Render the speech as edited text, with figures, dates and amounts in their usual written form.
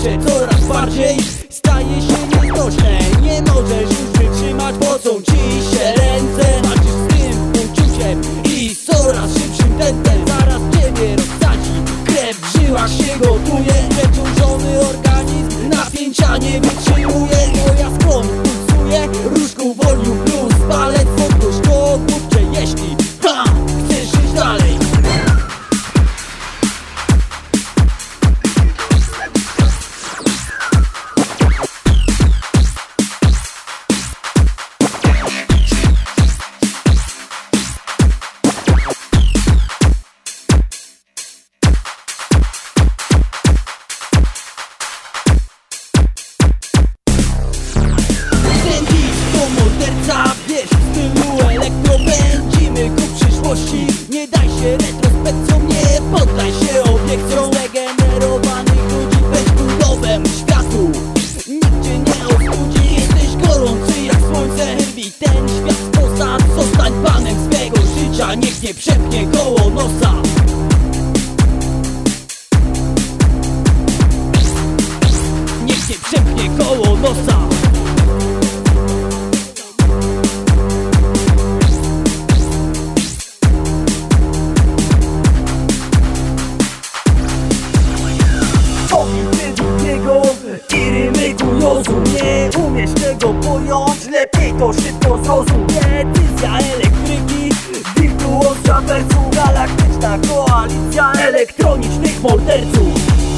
kurcze coraz bardziej staje się nieznośne. Nie możesz już wytrzymać, pocą ci się ręce. Walczysz z tym uczuciem i z coraz szybszym tempem. Zaraz ciebie rozsadzi, krew w żyłach się gotuje. Przeciążony organizm napięcia nie wytrzymuje. Twoja skłon pulsuje, różku wolium plus palec podgórz koło kurcze, jeśli chcesz żyć dalej. Wiesz, w stylu elektro pędzimy ku przyszłości. Nie daj się retrospekcjom, nie poddaj się obiekcjom zdegenerowanych ludzi. Weź ku nowemu światu, nikt cię nie ostudzi. Jesteś gorący jak słońce, wyrwij ten świat z posad. Zostań panem swego życia, niech nie przepnie koło nosa. Niech nie przepnie koło nosa. Nie umiesz tego pojąć, lepiej to szybko zrozum. Decyzja elektryki, wirtuoza versus galaktyczna koalicja elektronicznych morderców.